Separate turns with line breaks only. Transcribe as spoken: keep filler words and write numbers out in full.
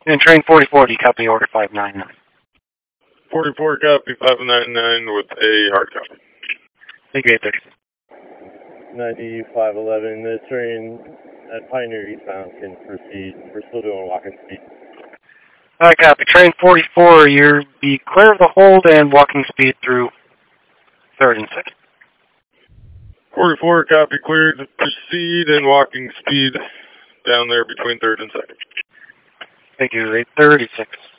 And train forty-four, do you copy order five nine nine?
forty-four copy, five nine nine with a hard copy.
Thank you, eight thirty.
ninety-five eleven, the train at Pioneer eastbound can proceed. We're still doing walking speed.
Alright, copy. Train forty-four, you're be clear of the hold and walking speed through third and second.
forty-four copy, cleared to proceed and walking speed down there between third and second.
Thank you, eight thirty-six.